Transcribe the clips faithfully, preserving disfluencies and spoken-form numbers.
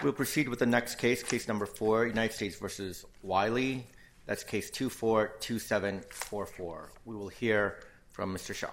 We'll proceed with the next case, case number four, United States versus Wiley. That's case two four two seven four four. We will hear from Mister Shaw.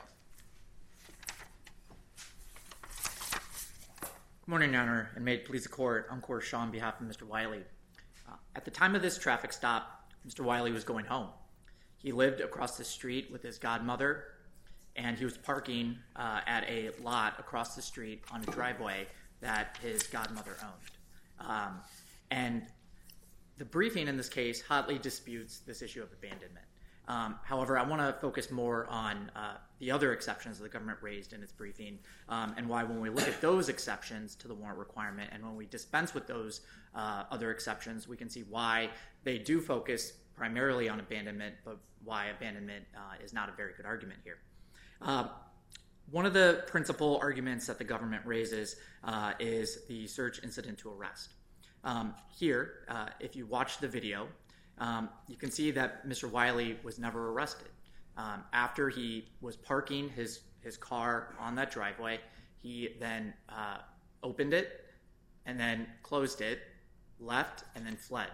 Good morning, Your Honor, and may it please the Court. I'm Corey Shaw on behalf of Mister Wiley. Uh, at the time of this traffic stop, Mister Wiley was going home. He lived across the street with his godmother, and he was parking uh, at a lot across the street on a driveway that his godmother owned. Um, and the briefing in this case hotly disputes this issue of abandonment. Um, however, I want to focus more on uh, the other exceptions that the government raised in its briefing um, and why when we look at those exceptions to the warrant requirement and when we dispense with those uh, other exceptions, we can see why they do focus primarily on abandonment, but why abandonment uh, is not a very good argument here. Uh, one of the principal arguments that the government raises uh, is the search incident to arrest. Um, here, uh, if you watch the video, um, you can see that Mister Wiley was never arrested. Um, after he was parking his, his car on that driveway, he then uh, opened it and then closed it, left, and then fled.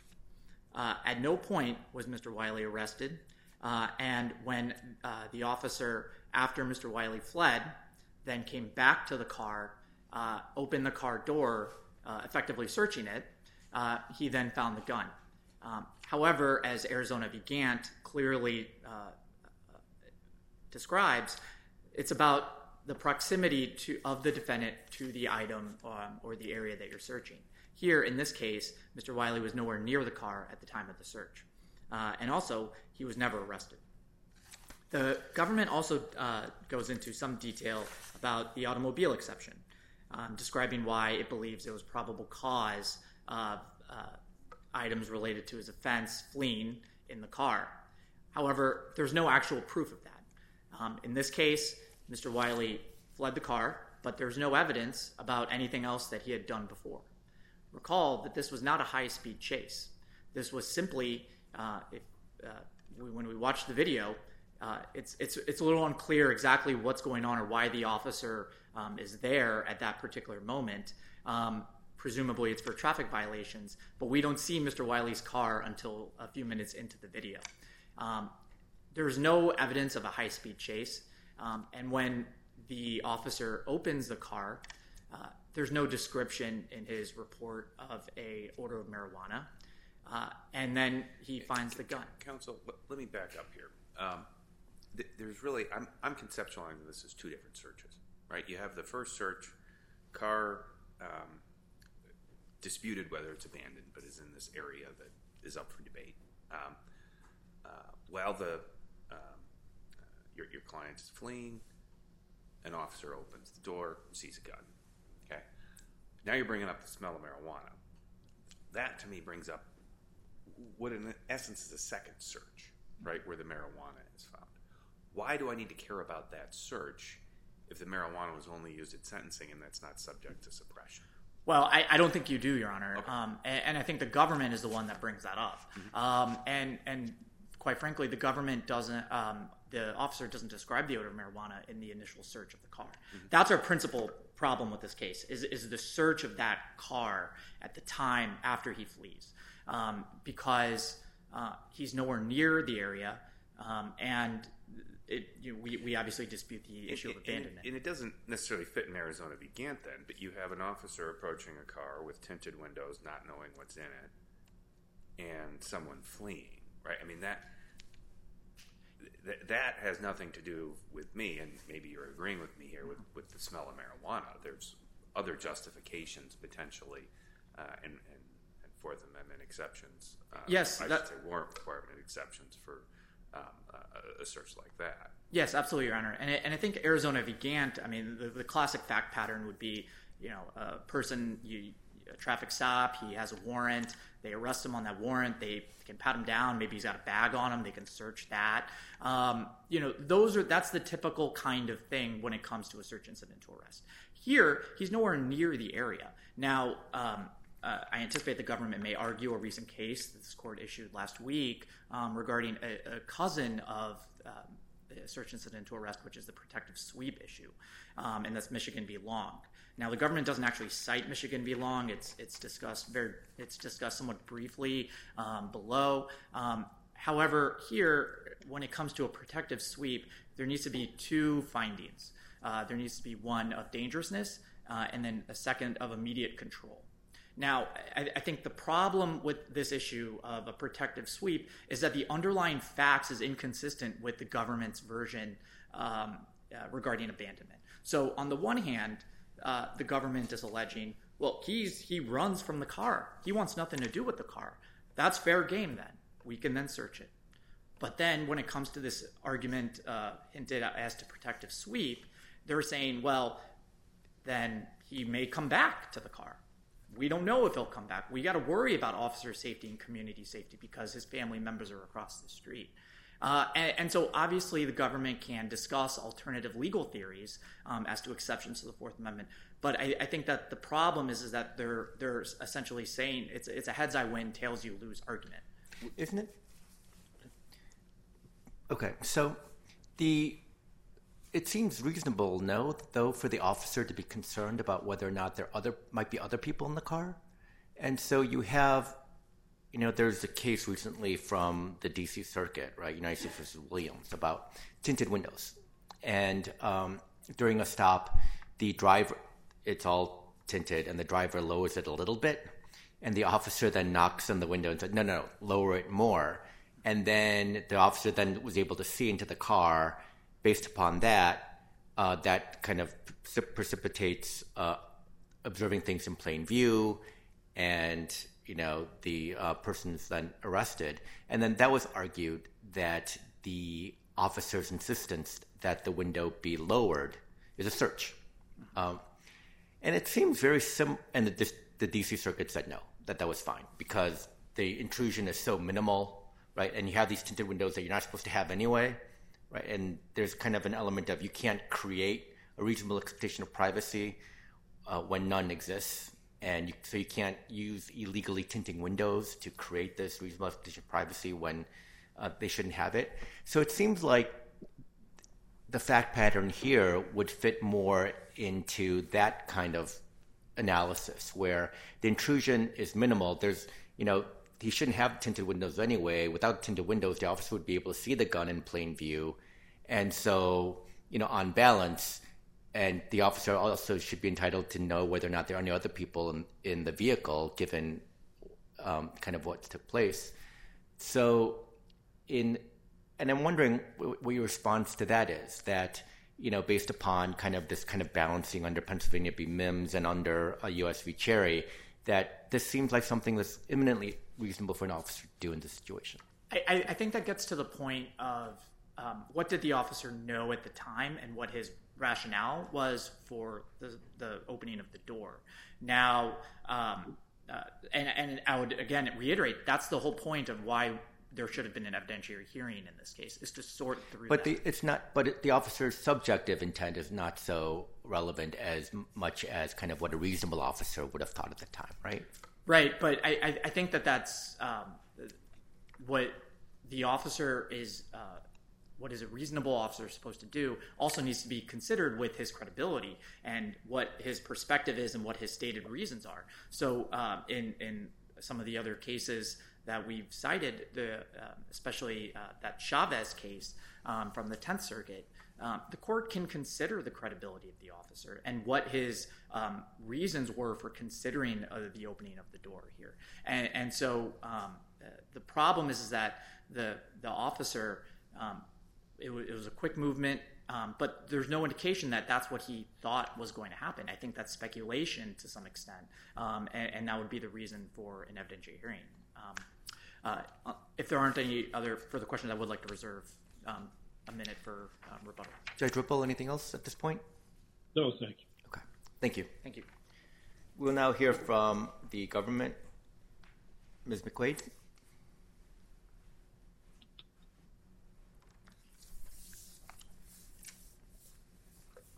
Uh, at no point was Mister Wiley arrested, uh, and when uh, the officer, after Mister Wiley fled, then came back to the car, uh, opened the car door, uh, effectively searching it, uh, he then found the gun. Um, however, as Arizona v. Gant clearly uh, uh, describes, it's about the proximity to, of the defendant to the item um, or the area that you're searching. Here, in this case, Mister Wiley was nowhere near the car at the time of the search. Uh, and also, he was never arrested. The government also uh, goes into some detail about the automobile exception, um, describing why it believes there was probable cause of uh, items related to his offense fleeing in the car. However, there's no actual proof of that. Um, in this case, Mister Wiley fled the car, but there's no evidence about anything else that he had done before. Recall that this was not a high-speed chase. This was simply, uh, if, uh, we, when we watch the video, uh, it's, it's, it's a little unclear exactly what's going on or why the officer um, is there at that particular moment. Um, presumably it's for traffic violations, but we don't see Mister Wiley's car until a few minutes into the video. Um, there's no evidence of a high-speed chase, um, and when the officer opens the car, uh, there's no description in his report of a odor of marijuana, uh, and then he finds the gun. Counsel, let me back up here. Um, th- there's really, I'm, I'm conceptualizing this as two different searches, right? You have the first search, car um, disputed whether it's abandoned, but is in this area that is up for debate. Um, uh, while the um, uh, your, your client is fleeing, an officer opens the door, sees a gun. Okay. Now you're bringing up the smell of marijuana. That, to me, brings up what, in essence, is a second search, right, where the marijuana is found. Why do I need to care about that search if the marijuana was only used at sentencing and that's not subject to suppression? Well, I, I don't think you do, Your Honor. Okay. Um, and, and I think the government is the one that brings that up. Mm-hmm. Um, and, and quite frankly, the government doesn't, um, the officer doesn't describe the odor of marijuana in the initial search of the car. Mm-hmm. That's our principal problem with this case, is, is the search of that car at the time after he flees. Um, because uh, he's nowhere near the area, um, and it, you know, we, we obviously dispute the issue and, of abandonment. And it, and it doesn't necessarily fit in Arizona v. Gant then, but you have an officer approaching a car with tinted windows, not knowing what's in it, and someone fleeing, right? I mean, that th- that has nothing to do with me, and maybe you're agreeing with me here with, with the smell of marijuana. There's other justifications potentially, uh, and, and, and Fourth Amendment exceptions. Uh, yes. I that, should say warrant requirement exceptions for um, a, a search like that. Yes, absolutely, Your Honor. And, it, and I think Arizona v. Gant, I mean, the, the classic fact pattern would be, you know, a person, you, a traffic stop, he has a warrant, they arrest him on that warrant, they can pat him down, maybe he's got a bag on him, they can search that. Um, you know, those are that's the typical kind of thing when it comes to a search incident to arrest. Here, he's nowhere near the area. Now, um, uh, I anticipate the government may argue a recent case that this court issued last week um, regarding a, a cousin of um, search incident to arrest, which is the protective sweep issue, um, and that's Michigan v. Long. Now, the government doesn't actually cite Michigan v. Long. It's it's discussed very it's discussed somewhat briefly um, below. Um, however, here, when it comes to a protective sweep, there needs to be two findings. Uh, there needs to be one of dangerousness, uh, and then a second of immediate control. Now, I, I think the problem with this issue of a protective sweep is that the underlying facts is inconsistent with the government's version um, uh, regarding abandonment. So on the one hand, uh, the government is alleging, well, he's he runs from the car. He wants nothing to do with the car. That's fair game then. We can then search it. But then when it comes to this argument uh, hinted as to protective sweep, they're saying, well, then he may come back to the car. We don't know if he'll come back. We got to worry about officer safety and community safety because his family members are across the street. Uh, and, and so obviously the government can discuss alternative legal theories um, as to exceptions to the Fourth Amendment. But I, I think that the problem is, is that they're they're essentially saying it's it's a heads I win, tails you lose argument. Isn't it? Okay, so the it seems reasonable, no, though, for the officer to be concerned about whether or not there other might be other people in the car. And so you have, you know, there's a case recently from the D C Circuit, right, United States versus Williams, about tinted windows. And um, during a stop, the driver, it's all tinted, and the driver lowers it a little bit, and the officer then knocks on the window and said, no, no, lower it more. And then the officer then was able to see into the car. Based upon that, uh, that kind of precipitates uh, observing things in plain view, and you know the uh, person's then arrested. And then that was argued that the officer's insistence that the window be lowered is a search, um, and it seems very sim. And the, the D C Circuit said no, that that was fine because the intrusion is so minimal, right? And you have these tinted windows that you're not supposed to have anyway. Right, and there's kind of an element of you can't create a reasonable expectation of privacy uh, when none exists, and you, so you can't use illegally tinting windows to create this reasonable expectation of privacy when uh, they shouldn't have it. So it seems like the fact pattern here would fit more into that kind of analysis, where the intrusion is minimal. There's, you know, he shouldn't have tinted windows anyway. Without tinted windows, the officer would be able to see the gun in plain view. And so, you know, on balance, and the officer also should be entitled to know whether or not there are any other people in, in the vehicle, given um, kind of what took place. So, in and I'm wondering what your response to that is, that, you know, based upon kind of this kind of balancing under Pennsylvania v. Mims and under uh, U S v. Cherry, that this seems like something that's imminently reasonable for an officer to do in this situation. I, I think that gets to the point of um, what did the officer know at the time and what his rationale was for the, the opening of the door. Now, um, uh, and, and I would, again, reiterate, that's the whole point of why there should have been an evidentiary hearing in this case, is to sort through but that. The, it's not, but it, the officer's subjective intent is not so relevant as much as kind of what a reasonable officer would have thought at the time, right? Right, but I, I, I think that that's um, what the officer is, uh, what is a reasonable officer supposed to do also needs to be considered with his credibility and what his perspective is and what his stated reasons are. So um, in, in some of the other cases that we've cited, the, uh, especially uh, that Chavez case um, from the Tenth Circuit, Um, the court can consider the credibility of the officer and what his um, reasons were for considering uh, the opening of the door here. And, and so um, uh, the problem is, is that the the officer, um, it, w- it was a quick movement, um, but there's no indication that that's what he thought was going to happen. I think that's speculation to some extent, um, and, and that would be the reason for an evidentiary hearing. Um, uh, if there aren't any other further questions, I would like to reserve um, a minute for um, rebuttal. Judge Ripple, anything else at this point? No, thank you. Okay. Thank you. Thank you. We'll now hear from the government. Miz McQuaid.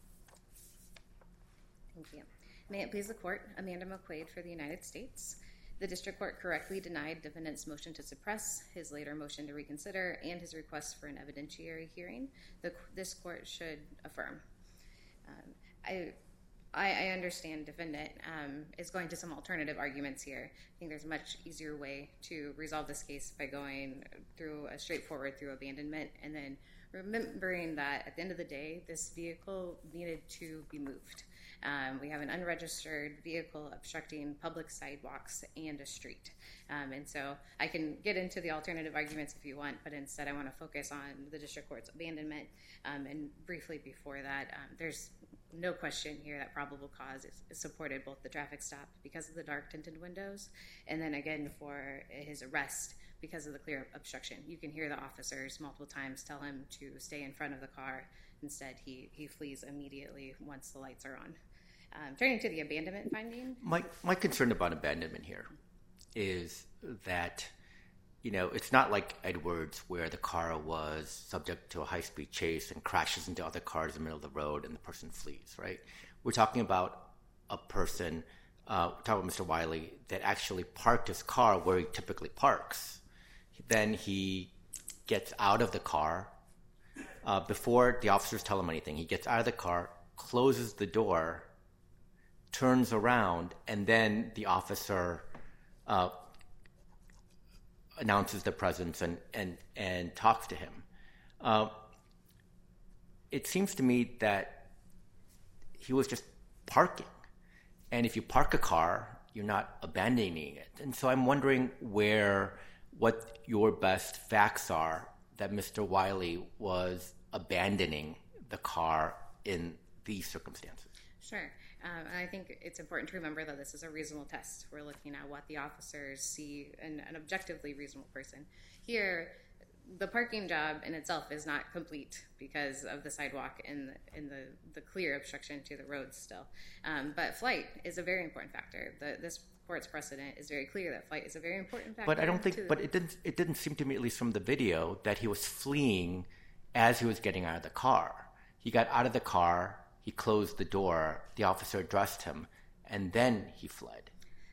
Thank you. May it please the court, Amanda McQuaid for the United States. The district court correctly denied defendant's motion to suppress, his later motion to reconsider, and his request for an evidentiary hearing. The, this court should affirm. Um, I, I I understand defendant um, is going to some alternative arguments here. I think there's a much easier way to resolve this case by going through a straightforward through abandonment, and then remembering that at the end of the day, this vehicle needed to be moved. Um, we have an unregistered vehicle obstructing public sidewalks and a street. Um, and so I can get into the alternative arguments if you want, but instead I want to focus on the district court's abandonment. Um, and briefly before that, um, there's no question here that probable cause is, is supported both the traffic stop because of the dark tinted windows, and then again for his arrest because of the clear obstruction. You can hear the officers multiple times tell him to stay in front of the car. Instead, he, he flees immediately once the lights are on. Um, turning to the abandonment finding. My, my concern about abandonment here is that, you know, it's not like Edwards where the car was subject to a high-speed chase and crashes into other cars in the middle of the road and the person flees, right? We're talking about a person, uh, we're talking about Mister Wiley, that actually parked his car where he typically parks. Then he gets out of the car. Uh, before the officers tell him anything, he gets out of the car, closes the door, turns around, and then the officer uh, announces their presence and, and, and talks to him. Uh, it seems to me that he was just parking. And if you park a car, you're not abandoning it. And so I'm wondering where, what your best facts are that Mister Wiley was abandoning the car in these circumstances. Sure. Um, and I think it's important to remember that this is a reasonable test. We're looking at what the officers see in an objectively reasonable person. Here, the parking job in itself is not complete because of the sidewalk and the, and the, the clear obstruction to the road still. Um, but flight is a very important factor. The, this court's precedent is very clear that flight is a very important factor. But I don't think, but it didn't, it didn't seem to me, at least from the video, that he was fleeing as he was getting out of the car. He got out of the car, he closed the door, the officer addressed him, and then he fled.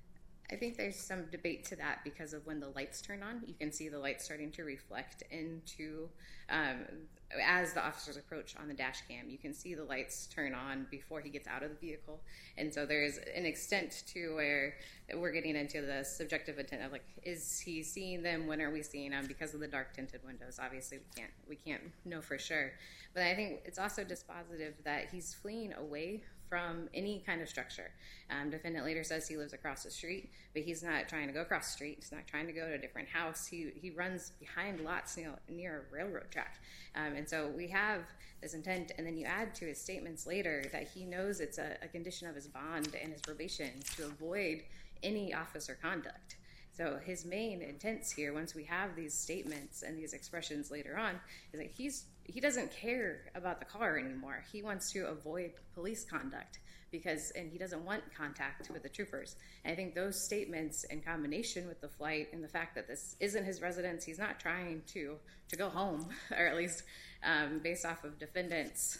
I think there's some debate to that because of when the lights turn on. You can see the lights starting to reflect into, um, as the officers approach on the dash cam, you can see the lights turn on before he gets out of the vehicle. And so there's an extent to where we're getting into the subjective intent of like, is he seeing them? When are we seeing them? Because of the dark tinted windows, obviously we can't, we can't know for sure. But I think it's also dispositive that he's fleeing away from any kind of structure. Um, defendant later says he lives across the street, but he's not trying to go across the street. He's not trying to go to a different house. He he runs behind lots near, near a railroad track. Um, and so we have this intent, and then you add to his statements later that he knows it's a, a condition of his bond and his probation to avoid any officer conduct. So his main intents here, once we have these statements and these expressions later on, is that he's he doesn't care about the car anymore. He wants to avoid police conduct because, and he doesn't want contact with the troopers. And I think those statements in combination with the flight and the fact that this isn't his residence, he's not trying to to go home, or at least um, based off of defendants'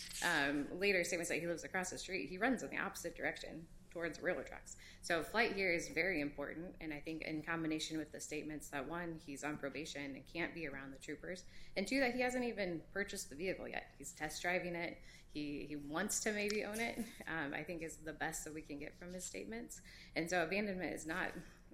um, later statements that he lives across the street, he runs in the opposite direction towards railroad tracks. So flight here is very important, and I think in combination with the statements that one, he's on probation and can't be around the troopers, and two, that he hasn't even purchased the vehicle yet. He's test driving it. He he wants to maybe own it, um, I think is the best that we can get from his statements. And so abandonment is not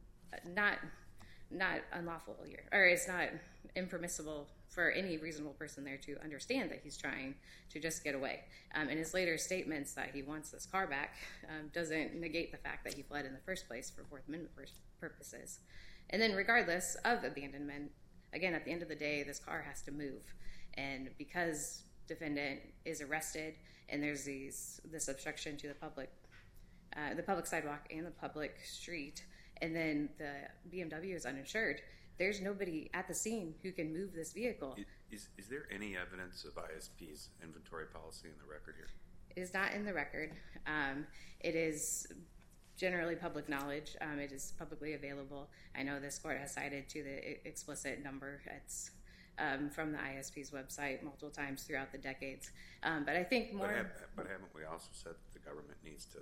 not not unlawful here, or it's not impermissible for any reasonable person there to understand that he's trying to just get away. Um, and his later statements that he wants this car back um, doesn't negate the fact that he fled in the first place for Fourth Amendment purposes. And then regardless of abandonment, again, at the end of the day, this car has to move. And because defendant is arrested and there's these this obstruction to the public, uh, the public sidewalk and the public street, and then the B M W is uninsured, there's nobody at the scene who can move this vehicle. Is, is there any evidence of I S P's inventory policy in the record here? It is not in the record. Um, it is generally public knowledge. Um, it is publicly available. I know this court has cited to the explicit number. It's um, from the I S P's website multiple times throughout the decades. Um, but I think more... But, have, but haven't we also said that the government needs to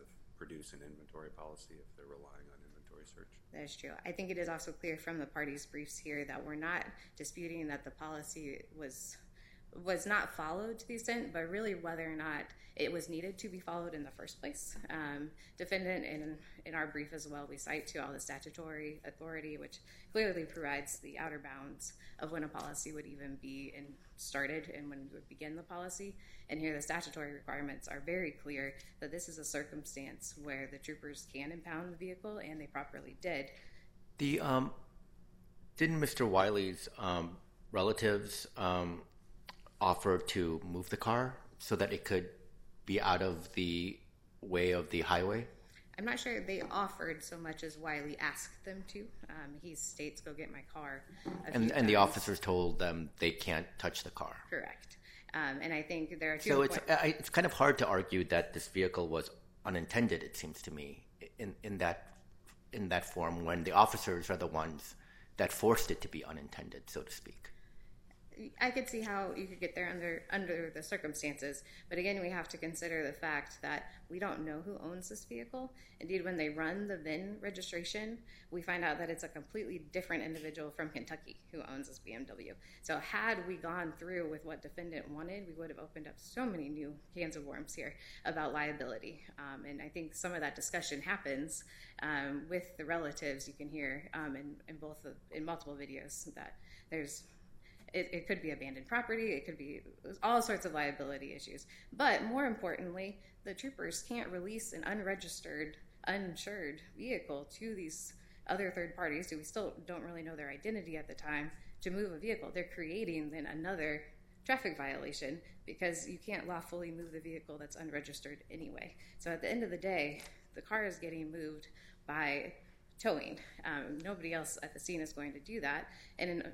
produce an inventory policy if they're relying on inventory search. That is true. I think it is also clear from the parties' briefs here that we're not disputing that the policy was was not followed to the extent, but really whether or not it was needed to be followed in the first place. Um, defendant, in, in our brief as well, we cite to all the statutory authority, which clearly provides the outer bounds of when a policy would even be in, started and when you would begin the policy. And here the statutory requirements are very clear that this is a circumstance where the troopers can impound the vehicle, and they properly did. The um, didn't Mister Wiley's um, relatives um, offer to move the car so that it could be out of the way of the highway? I'm not sure they offered so much as Wiley asked them to. Um, he states, "Go get my car." And and the officers told them they can't touch the car. Correct. Um, and I think there are two. So it's I, it's kind of hard to argue that this vehicle was unintended. It seems to me in in that in that form when the officers are the ones that forced it to be unintended, so to speak. I could see how you could get there under under the circumstances, but again, we have to consider the fact that we don't know who owns this vehicle. Indeed, when they run the V I N registration, we find out that it's a completely different individual from Kentucky who owns this B M W. So had we gone through with what defendant wanted, we would have opened up so many new cans of worms here about liability. Um, and I think some of that discussion happens um, with the relatives. You can hear um, in, in both the, in multiple videos that there's It, it could be abandoned property. It could be all sorts of liability issues. But more importantly, the troopers can't release an unregistered, uninsured vehicle to these other third parties who we still don't really know their identity at the time to move a vehicle. They're creating then another traffic violation because you can't lawfully move the vehicle that's unregistered anyway. So at the end of the day, the car is getting moved by towing. Um, nobody else at the scene is going to do that. And in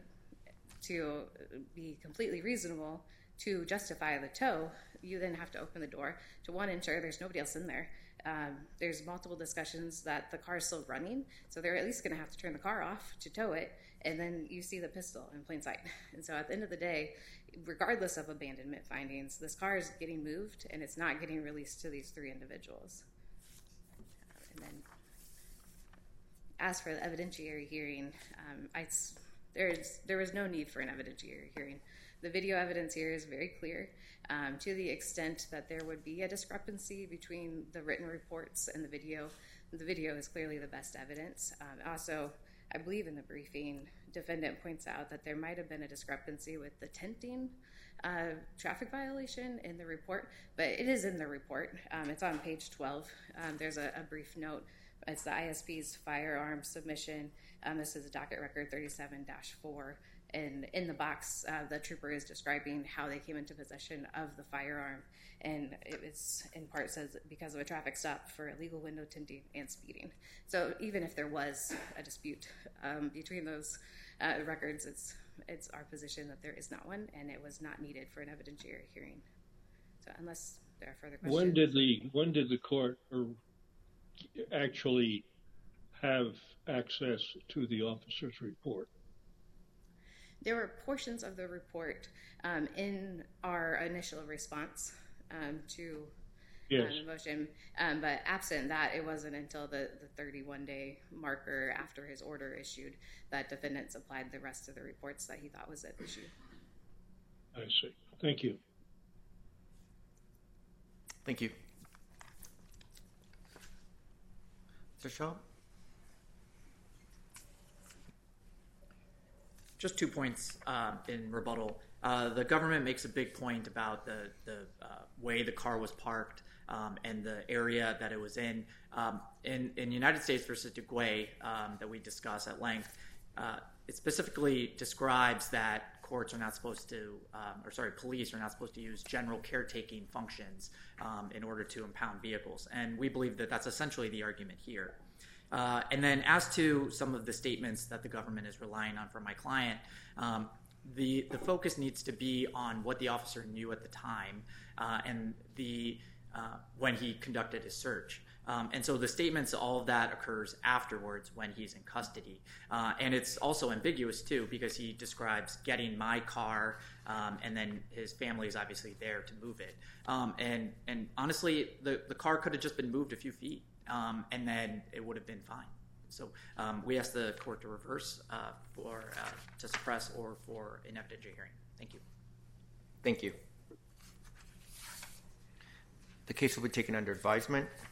to be completely reasonable to justify the tow, you then have to open the door to, one, ensure there's nobody else in there. Um, there's multiple discussions that the car is still running, so they're at least going to have to turn the car off to tow it, and then you see the pistol in plain sight. And so at the end of the day, regardless of abandonment findings, this car is getting moved, and it's not getting released to these three individuals. And then as for the evidentiary hearing, um, I... There's, there was no need for an evidentiary hearing. The video evidence here is very clear um, to the extent that there would be a discrepancy between the written reports and the video. The video is clearly the best evidence. Um, also, I believe in the briefing, defendant points out that there might have been a discrepancy with the tenting uh, traffic violation in the report, but it is in the report. Um, it's on page twelve. Um, there's a, a brief note. It's the I S P's firearm submission. Um, this is a docket record thirty-seven dash four. And in the box, uh, the trooper is describing how they came into possession of the firearm. And it was, in part, says because of a traffic stop for illegal window tinting and speeding. So even if there was a dispute um, between those uh, records, it's it's our position that there is not one, and it was not needed for an evidentiary hearing. So unless there are further questions. When did the when did the court or actually have access to the officer's report? There were portions of the report um, in our initial response um, to yes. uh, the motion, um, but absent that, it wasn't until the, the thirty-one day marker after his order issued that defendant supplied the rest of the reports that he thought was at issue. I see. Thank you. Thank you. Mister Shaw? Just two points uh, in rebuttal. Uh, the government makes a big point about the, the uh, way the car was parked um, and the area that it was in. Um, in, in United States versus Duguay um, that we discuss at length, uh, it specifically describes that courts are not supposed to, um, or sorry, police are not supposed to use general caretaking functions um, in order to impound vehicles. And we believe that that's essentially the argument here. Uh, and then as to some of the statements that the government is relying on from my client, um, the, the focus needs to be on what the officer knew at the time uh, and the uh, when he conducted his search. Um, and so the statements, all of that occurs afterwards when he's in custody. Uh, and it's also ambiguous, too, because he describes getting my car, um, and then his family is obviously there to move it. Um, and, and honestly, the, the car could have just been moved a few feet, um, and then it would have been fine. So um, we ask the court to reverse uh, for uh, to suppress or for an evidentiary hearing. Thank you. Thank you. The case will be taken under advisement.